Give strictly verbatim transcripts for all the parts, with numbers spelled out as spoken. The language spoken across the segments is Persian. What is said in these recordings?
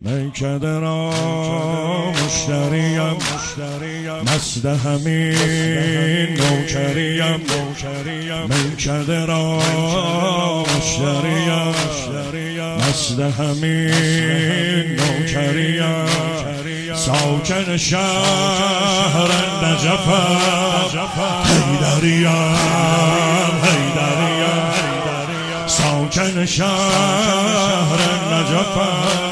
میکده را مشتریم مست همین نوکریم میکده را مشتریم مست همین نوکریم ساکن شهر نجفم حیدریم حیدریم ساکن شهر نجفم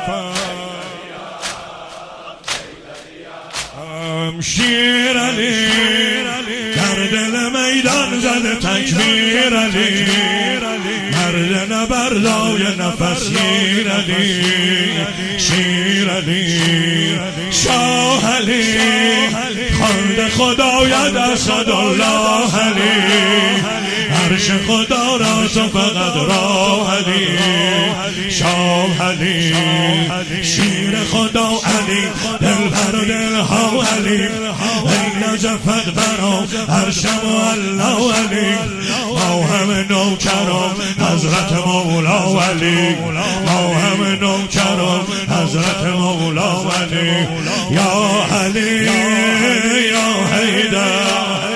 شیر علی در دل میدان زده تکبیر علی مرد نبردای نفس گیر علی شیر علی شاه علی خواند خدایت اسدالله علی عرش خدا را تو فقط راه علی شاه علی شیر خدا علی دلبر دلها علی ای نجفت برا عرشم و الله علی ما همه نوکران حضرت مولا علی ما همه نوکران حضرت مولا علی یا علی یا حیدر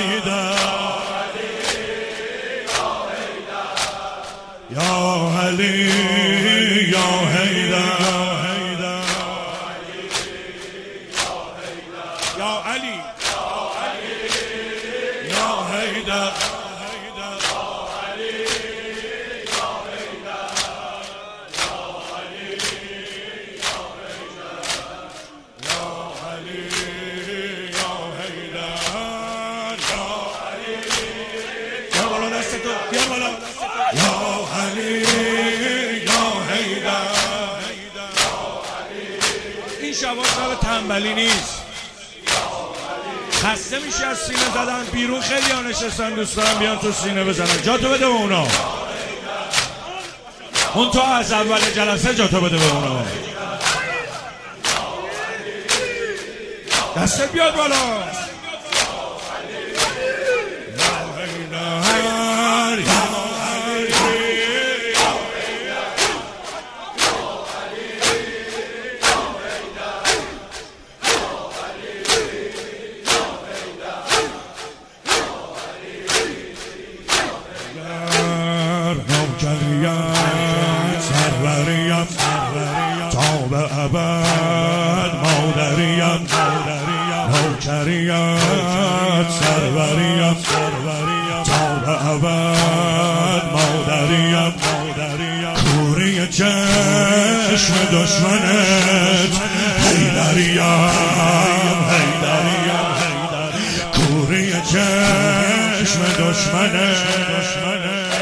یا علی یا حیدر یا علی یا حیدر این شبا شب تنبلی نیست. خسته میشه از سینه زدن بیرون، خیلی ها نشستن دوست دارم بیان تو سینه بزنن. جاتو بده به اونا، اون تو از اول جلسه جاتو بده به اونا. دستت بیاد بالا. سروریم تا به ابد مادریم نوکریت سروریم تا به ابد مادریم کوری چشم دشمنت حیدریم حیدریم کوری چشم دشمنت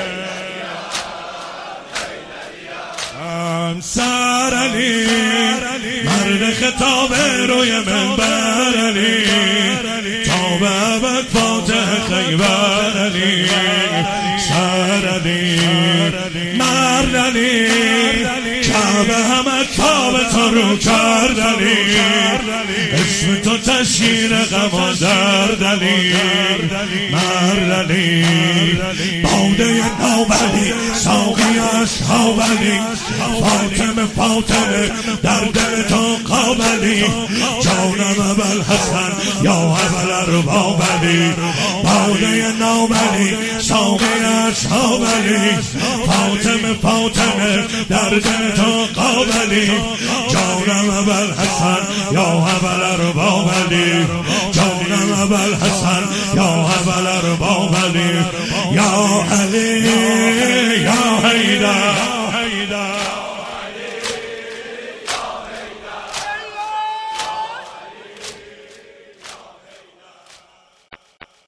سر علی مرد خطاب روی منبر علی تا به ابد فاتح خیبر علی سر علی مرد علی کعبه همه کعبه تا رو کرد علی اسم تو تشکیل غم و درد علی مرد علی باده نوبلی ساقی اصحاب علی فاطمه فاطمه در دل تو قابلی جانم ابوالحسن یا ابوالارباب علی باده نوبلی ساقی اصحاب علی فاطمه فاطمه در دل تو قابلی جانم ابوالحسن یا ابوالارباب علی جانم ابوالحسن یا ابوالارباب علی یا علی